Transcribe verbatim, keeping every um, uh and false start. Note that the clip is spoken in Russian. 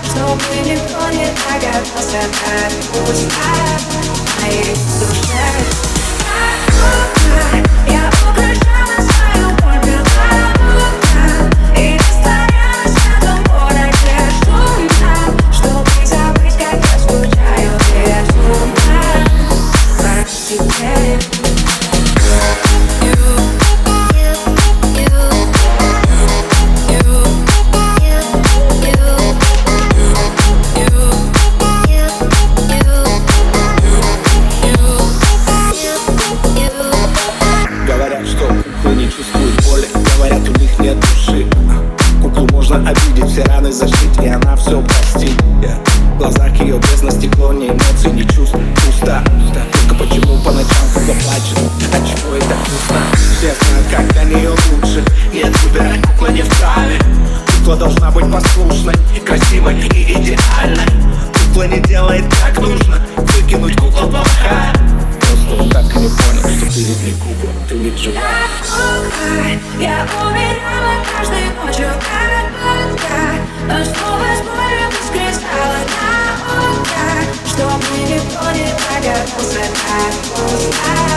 чтобы никто не догадался, как пусто в моей душе. Я украшала свою боль белокурно и растворялась в этом городе шумно, чтобы забыть, как я скучаю безумно по тебе. Говорят, что куклы не чувствуют боли, говорят, у них нет души. Куклу можно обидеть, все раны зашить, и она все простит. yeah. В глазах ее бездна, стекло, ни эмоций, ни чувств. Пусто, только почему по ночам кукла плачет? От чего это грустно? Все знают, как для нее лучше. Нет, выбирать кукла не вправе. Кукла должна быть послушной, красивой и идеальной. Кукла не делает как нужно, выкинуть куклу плохая. Просто он так и не понял, что ты ведь не кукла, ты ведь живая. Я умирала каждой ночью, как будто, но снова с болью воскресала на утро, чтобы никто не догадался, как пусто